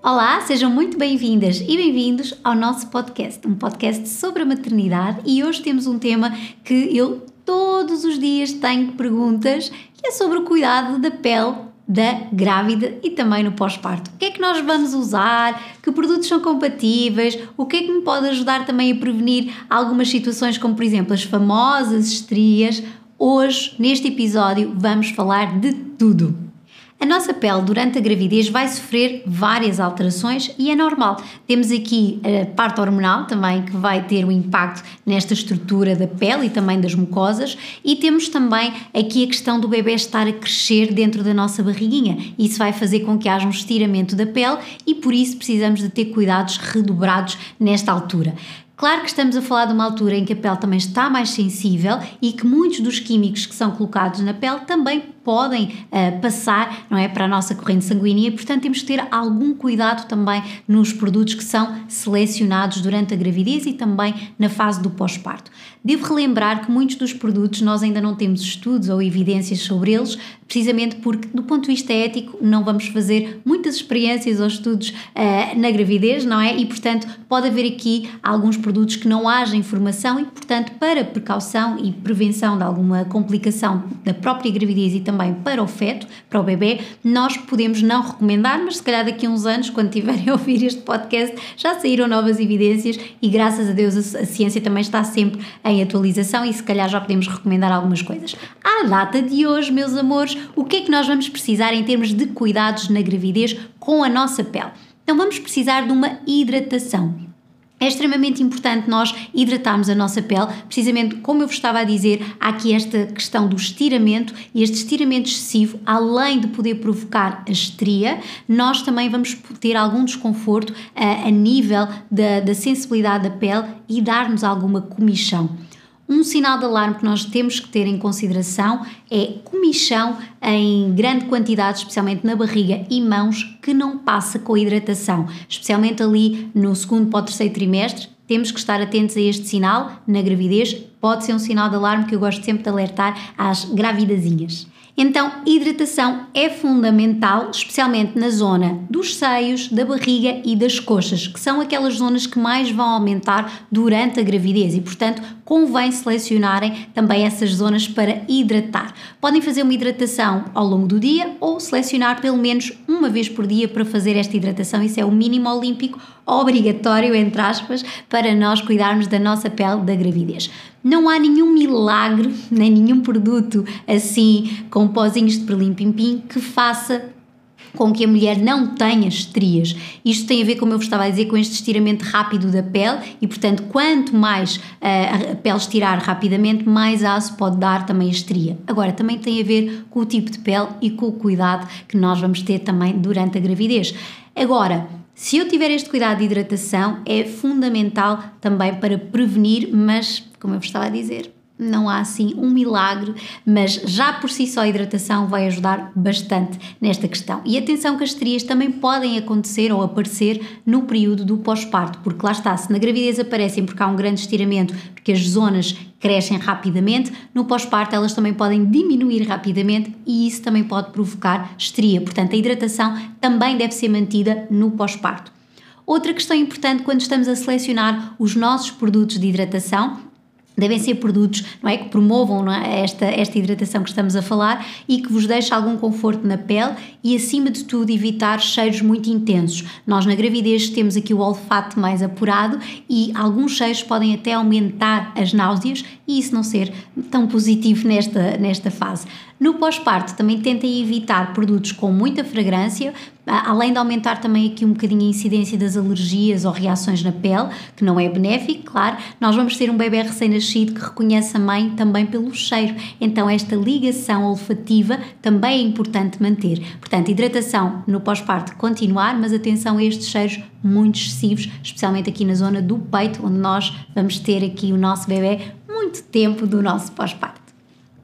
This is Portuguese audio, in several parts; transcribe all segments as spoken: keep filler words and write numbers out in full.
Olá, sejam muito bem-vindas e bem-vindos ao nosso podcast, um podcast sobre a maternidade, e hoje temos um tema que eu todos os dias tenho perguntas, que é sobre o cuidado da pele da grávida e também no pós-parto. O que é que nós vamos usar? Que produtos são compatíveis? O que é que me pode ajudar também a prevenir algumas situações, como por exemplo as famosas estrias? Hoje, neste episódio, vamos falar de tudo. A nossa pele durante a gravidez vai sofrer várias alterações e é normal. Temos aqui a parte hormonal também, que vai ter um impacto nesta estrutura da pele e também das mucosas, e temos também aqui a questão do bebê estar a crescer dentro da nossa barriguinha. Isso vai fazer com que haja um estiramento da pele e por isso precisamos de ter cuidados redobrados nesta altura. Claro que estamos a falar de uma altura em que a pele também está mais sensível e que muitos dos químicos que são colocados na pele também podem uh, passar, não é, para a nossa corrente sanguínea, e portanto temos que ter algum cuidado também nos produtos que são selecionados durante a gravidez e também na fase do pós-parto. Devo relembrar que muitos dos produtos nós ainda não temos estudos ou evidências sobre eles, precisamente porque do ponto de vista ético não vamos fazer muitas experiências ou estudos uh, na gravidez, não é? E portanto pode haver aqui alguns produtos que não haja informação e portanto para precaução e prevenção de alguma complicação da própria gravidez e também para o feto, para o bebê, nós podemos não recomendar, mas se calhar daqui a uns anos, quando tiverem a ouvir este podcast, já saíram novas evidências e graças a Deus a, a ciência também está sempre em atualização e se calhar já podemos recomendar algumas coisas. À data de hoje, meus amores, o que é que nós vamos precisar em termos de cuidados na gravidez com a nossa pele? Então vamos precisar de uma hidratação. É extremamente importante nós hidratarmos a nossa pele, precisamente como eu vos estava a dizer, há aqui esta questão do estiramento, e este estiramento excessivo, além de poder provocar a estria, nós também vamos ter algum desconforto uh, a nível da, da sensibilidade da pele e dar-nos alguma comichão. Um sinal de alarme que nós temos que ter em consideração é comichão em grande quantidade, especialmente na barriga e mãos, que não passa com a hidratação, especialmente ali no segundo para o terceiro trimestre. Temos que estar atentos a este sinal na gravidez, pode ser um sinal de alarme que eu gosto sempre de alertar às gravidazinhas. Então, hidratação é fundamental, especialmente na zona dos seios, da barriga e das coxas, que são aquelas zonas que mais vão aumentar durante a gravidez e, portanto, convém selecionarem também essas zonas para hidratar. Podem fazer uma hidratação ao longo do dia ou selecionar pelo menos uma vez por dia para fazer esta hidratação. Isso é o mínimo olímpico obrigatório, entre aspas, para nós cuidarmos da nossa pele da gravidez. Não há nenhum milagre, nem nenhum produto assim com pozinhos de perlim-pim-pim que faça com que a mulher não tenha estrias. Isto tem a ver, como eu vos estava a dizer, com este estiramento rápido da pele e, portanto, quanto mais uh, a pele estirar rapidamente, mais aço pode dar também a estria. Agora, também tem a ver com o tipo de pele e com o cuidado que nós vamos ter também durante a gravidez. Agora, se eu tiver este cuidado de hidratação, é fundamental também para prevenir, mas, como eu vos estava a dizer, não há assim um milagre, mas já por si só a hidratação vai ajudar bastante nesta questão. E atenção que as estrias também podem acontecer ou aparecer no período do pós-parto, porque lá está, se na gravidez aparecem porque há um grande estiramento, porque as zonas crescem rapidamente, no pós-parto elas também podem diminuir rapidamente e isso também pode provocar estria. Portanto, a hidratação também deve ser mantida no pós-parto. Outra questão importante quando estamos a selecionar os nossos produtos de hidratação, devem ser produtos, não é, que promovam, não é, esta, esta hidratação que estamos a falar e que vos deixem algum conforto na pele e, acima de tudo, evitar cheiros muito intensos. Nós, na gravidez, temos aqui o olfato mais apurado e alguns cheiros podem até aumentar as náuseas e isso não ser tão positivo nesta, nesta fase. No pós-parto, também tentem evitar produtos com muita fragrância, além de aumentar também aqui um bocadinho a incidência das alergias ou reações na pele, que não é benéfico, claro. Nós vamos ter um bebê recém-nascido que reconhece a mãe também pelo cheiro, então esta ligação olfativa também é importante manter. Portanto, hidratação no pós-parto continuar, mas atenção a estes cheiros muito excessivos, especialmente aqui na zona do peito, onde nós vamos ter aqui o nosso bebê muito tempo do nosso pós-parto.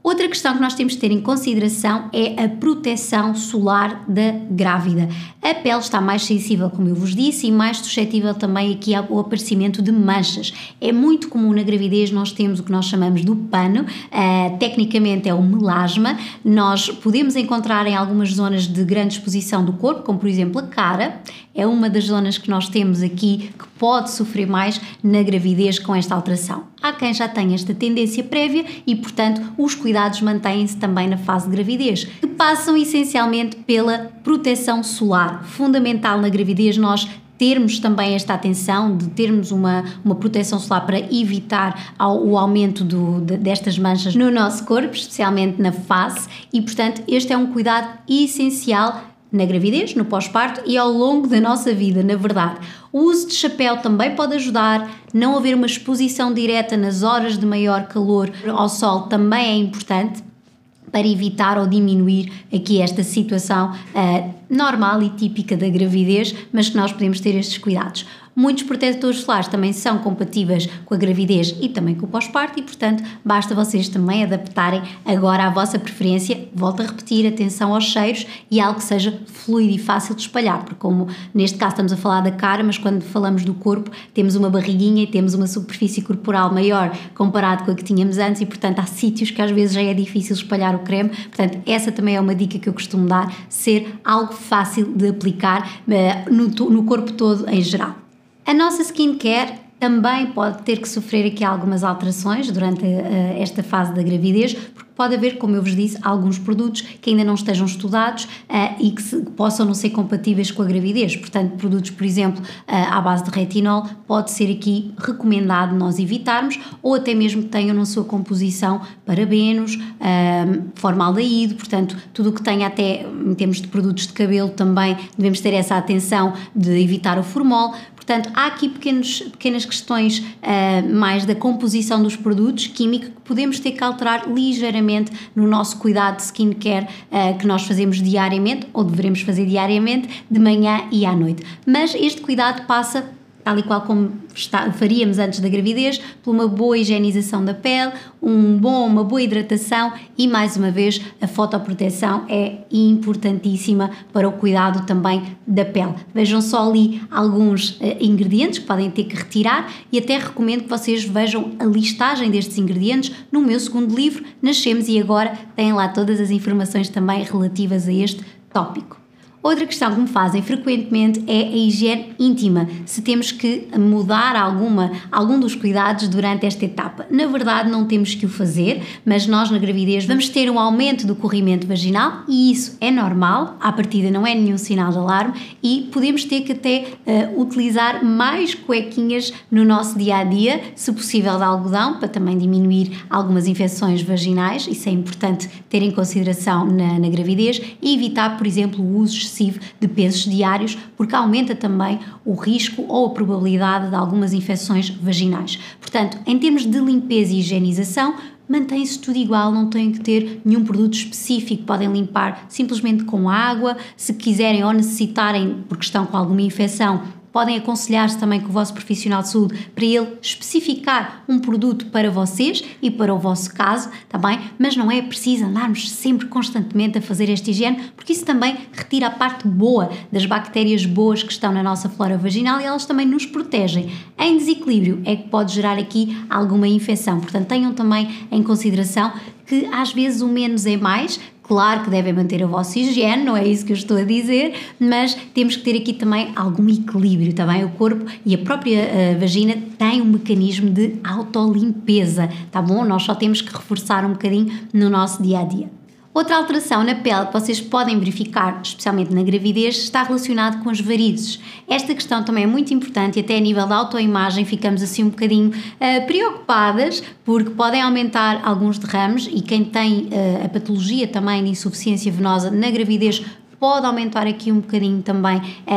Outra questão que nós temos de ter em consideração é a proteção solar da grávida. A pele está mais sensível, como eu vos disse, e mais suscetível também aqui ao aparecimento de manchas. É muito comum na gravidez nós temos o que nós chamamos do pano, uh, tecnicamente é o melasma. Nós podemos encontrar em algumas zonas de grande exposição do corpo, como por exemplo a cara, é uma das zonas que nós temos aqui que pode sofrer mais na gravidez com esta alteração. Há quem já tenha esta tendência prévia e, portanto, os cuidados mantêm-se também na fase de gravidez, que passam essencialmente pela proteção solar. Fundamental na gravidez nós termos também esta atenção de termos uma, uma proteção solar para evitar ao, o aumento do, de, destas manchas no nosso corpo, especialmente na face, e, portanto, este é um cuidado essencial na gravidez, no pós-parto e ao longo da nossa vida, na verdade. O uso de chapéu também pode ajudar, não haver uma exposição direta nas horas de maior calor ao sol também é importante para evitar ou diminuir aqui esta situação uh, normal e típica da gravidez, mas que nós podemos ter estes cuidados. Muitos protetores solares também são compatíveis com a gravidez e também com o pós-parto e, portanto, basta vocês também adaptarem agora à vossa preferência. Volto a repetir, atenção aos cheiros e algo que seja fluido e fácil de espalhar, porque como neste caso estamos a falar da cara, mas quando falamos do corpo temos uma barriguinha e temos uma superfície corporal maior comparado com a que tínhamos antes e, portanto, há sítios que às vezes já é difícil espalhar o creme. Portanto, essa também é uma dica que eu costumo dar, ser algo fácil de aplicar uh, no, no corpo todo em geral. A nossa skincare também pode ter que sofrer aqui algumas alterações durante uh, esta fase da gravidez, porque pode haver, como eu vos disse, alguns produtos que ainda não estejam estudados uh, e que, se, que possam não ser compatíveis com a gravidez. Portanto, produtos, por exemplo, uh, à base de retinol, pode ser aqui recomendado nós evitarmos, ou até mesmo que tenham na sua composição parabenos, uh, formaldeído, portanto, tudo o que tenha até em termos de produtos de cabelo também devemos ter essa atenção de evitar o formol. Portanto, há aqui pequenos, pequenas questões uh, mais da composição dos produtos químicos que podemos ter que alterar ligeiramente no nosso cuidado de skincare uh, que nós fazemos diariamente ou devemos fazer diariamente, de manhã e à noite. Mas este cuidado passa, tal e qual como está, faríamos antes da gravidez, por uma boa higienização da pele, um bom, uma boa hidratação e, mais uma vez, a fotoproteção é importantíssima para o cuidado também da pele. Vejam só ali alguns uh, ingredientes que podem ter que retirar e até recomendo que vocês vejam a listagem destes ingredientes no meu segundo livro, Nascemos e Agora, têm lá todas as informações também relativas a este tópico. Outra questão que me fazem frequentemente é a higiene íntima, se temos que mudar alguma, algum dos cuidados durante esta etapa. Na verdade não temos que o fazer, mas nós na gravidez vamos ter um aumento do corrimento vaginal e isso é normal, à partida não é nenhum sinal de alarme e podemos ter que até uh, utilizar mais cuequinhas no nosso dia-a-dia, se possível de algodão, para também diminuir algumas infecções vaginais, isso é importante ter em consideração na, na gravidez e evitar, por exemplo, o uso de pesos diários, porque aumenta também o risco ou a probabilidade de algumas infecções vaginais. Portanto, em termos de limpeza e higienização, mantém-se tudo igual, não têm que ter nenhum produto específico, podem limpar simplesmente com água, se quiserem ou necessitarem, porque estão com alguma infecção, podem aconselhar-se também com o vosso profissional de saúde para ele especificar um produto para vocês e para o vosso caso, tá bem? Mas não é preciso andarmos sempre constantemente a fazer esta higiene, porque isso também retira a parte boa das bactérias boas que estão na nossa flora vaginal e elas também nos protegem. Em desequilíbrio é que pode gerar aqui alguma infecção, portanto tenham também em consideração que às vezes o menos é mais. Claro que devem manter a vossa higiene, não é isso que eu estou a dizer, mas temos que ter aqui também algum equilíbrio, também o corpo e a própria uh, vagina têm um mecanismo de autolimpeza, tá bom? Nós só temos que reforçar um bocadinho no nosso dia-a-dia. Outra alteração na pele que vocês podem verificar, especialmente na gravidez, está relacionado com as varizes. Esta questão também é muito importante e até a nível da autoimagem ficamos assim um bocadinho uh, preocupadas porque podem aumentar alguns derrames e quem tem uh, a patologia também de insuficiência venosa na gravidez pode aumentar aqui um bocadinho também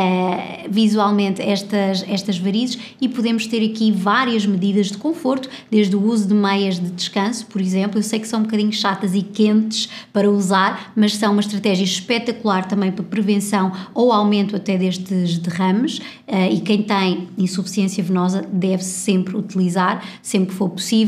eh, visualmente estas, estas varizes e podemos ter aqui várias medidas de conforto, desde o uso de meias de descanso, por exemplo. Eu sei que são um bocadinho chatas e quentes para usar, mas são uma estratégia espetacular também para prevenção ou aumento até destes derrames eh, e quem tem insuficiência venosa deve sempre utilizar, sempre que for possível.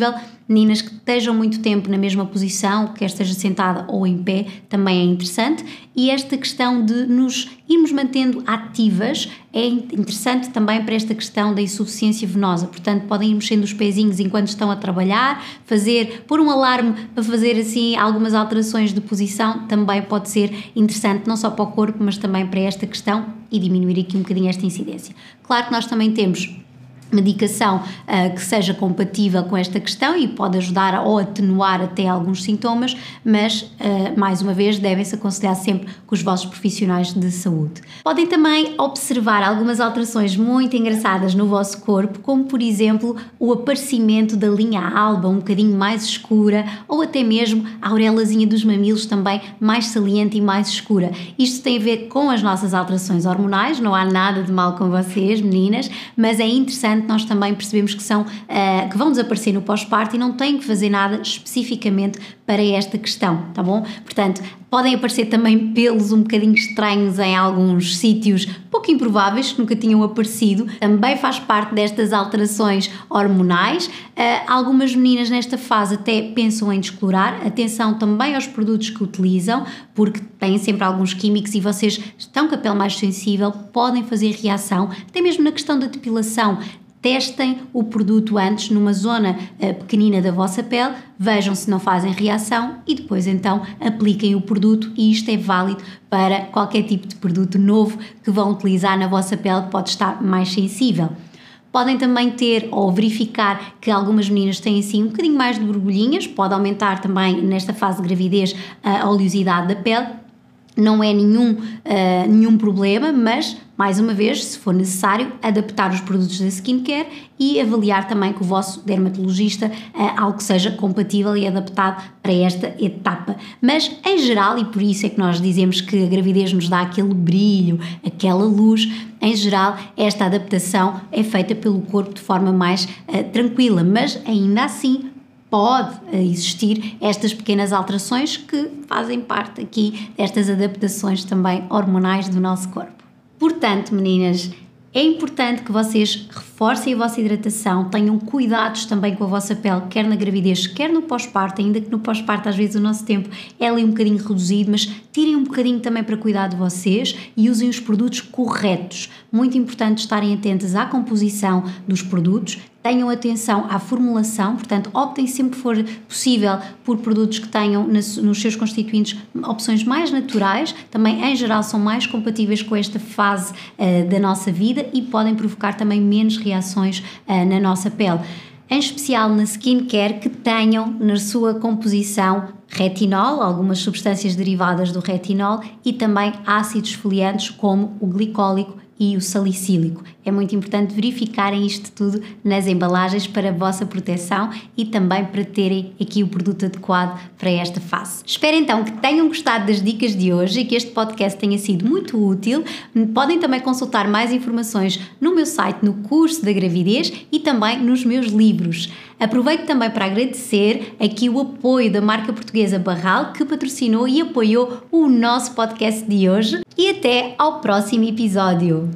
Meninas que estejam muito tempo na mesma posição, quer esteja sentada ou em pé, também é interessante. E esta questão de nos irmos mantendo ativas é interessante também para esta questão da insuficiência venosa. Portanto, podem ir mexendo os pezinhos enquanto estão a trabalhar, fazer, pôr um alarme para fazer assim algumas alterações de posição, também pode ser interessante, não só para o corpo, mas também para esta questão e diminuir aqui um bocadinho esta incidência. Claro que nós também temos medicação uh, que seja compatível com esta questão e pode ajudar ou atenuar até alguns sintomas, mas uh, mais uma vez devem-se aconselhar sempre com os vossos profissionais de saúde. Podem também observar algumas alterações muito engraçadas no vosso corpo, como por exemplo o aparecimento da linha alba um bocadinho mais escura ou até mesmo a aurelazinha dos mamilos também mais saliente e mais escura. Isto tem a ver com as nossas alterações hormonais, não há nada de mal com vocês, meninas, mas é interessante nós também percebemos que são, uh, que vão desaparecer no pós-parto e não têm que fazer nada especificamente para esta questão, tá bom? Portanto, podem aparecer também pelos um bocadinho estranhos em alguns sítios pouco improváveis, que nunca tinham aparecido, também faz parte destas alterações hormonais. Uh, algumas meninas nesta fase até pensam em descolorar, atenção também aos produtos que utilizam, porque têm sempre alguns químicos e vocês estão com a pele mais sensível, podem fazer reação, até mesmo na questão da depilação. Testem o produto antes numa zona uh, pequenina da vossa pele, vejam se não fazem reação e depois então apliquem o produto, e isto é válido para qualquer tipo de produto novo que vão utilizar na vossa pele que pode estar mais sensível. Podem também ter ou verificar que algumas meninas têm assim um bocadinho mais de borbulhinhas, pode aumentar também nesta fase de gravidez a oleosidade da pele. Não é nenhum, uh, nenhum problema, mas, mais uma vez, se for necessário, adaptar os produtos da skincare e avaliar também com o vosso dermatologista uh, algo que seja compatível e adaptado para esta etapa. Mas, em geral, e por isso é que nós dizemos que a gravidez nos dá aquele brilho, aquela luz, em geral, esta adaptação é feita pelo corpo de forma mais uh, tranquila, mas ainda assim pode existir estas pequenas alterações que fazem parte aqui destas adaptações também hormonais do nosso corpo. Portanto, meninas, é importante que vocês reforcem a vossa hidratação, tenham cuidados também com a vossa pele, quer na gravidez, quer no pós-parto, ainda que no pós-parto às vezes o nosso tempo é ali um bocadinho reduzido, mas tirem um bocadinho também para cuidar de vocês e usem os produtos corretos. Muito importante estarem atentas à composição dos produtos, tenham atenção à formulação, portanto optem sempre que for possível por produtos que tenham nas, nos seus constituintes opções mais naturais, também em geral são mais compatíveis com esta fase uh, da nossa vida e podem provocar também menos reações uh, na nossa pele. Em especial na skincare, que tenham na sua composição retinol, algumas substâncias derivadas do retinol e também ácidos esfoliantes como o glicólico e o salicílico. É muito importante verificarem isto tudo nas embalagens para a vossa proteção e também para terem aqui o produto adequado para esta fase. Espero então que tenham gostado das dicas de hoje e que este podcast tenha sido muito útil. Podem também consultar mais informações no meu site, no curso da gravidez e também nos meus livros. Aproveito também para agradecer aqui o apoio da marca portuguesa Barral, que patrocinou e apoiou o nosso podcast de hoje, e até ao próximo episódio.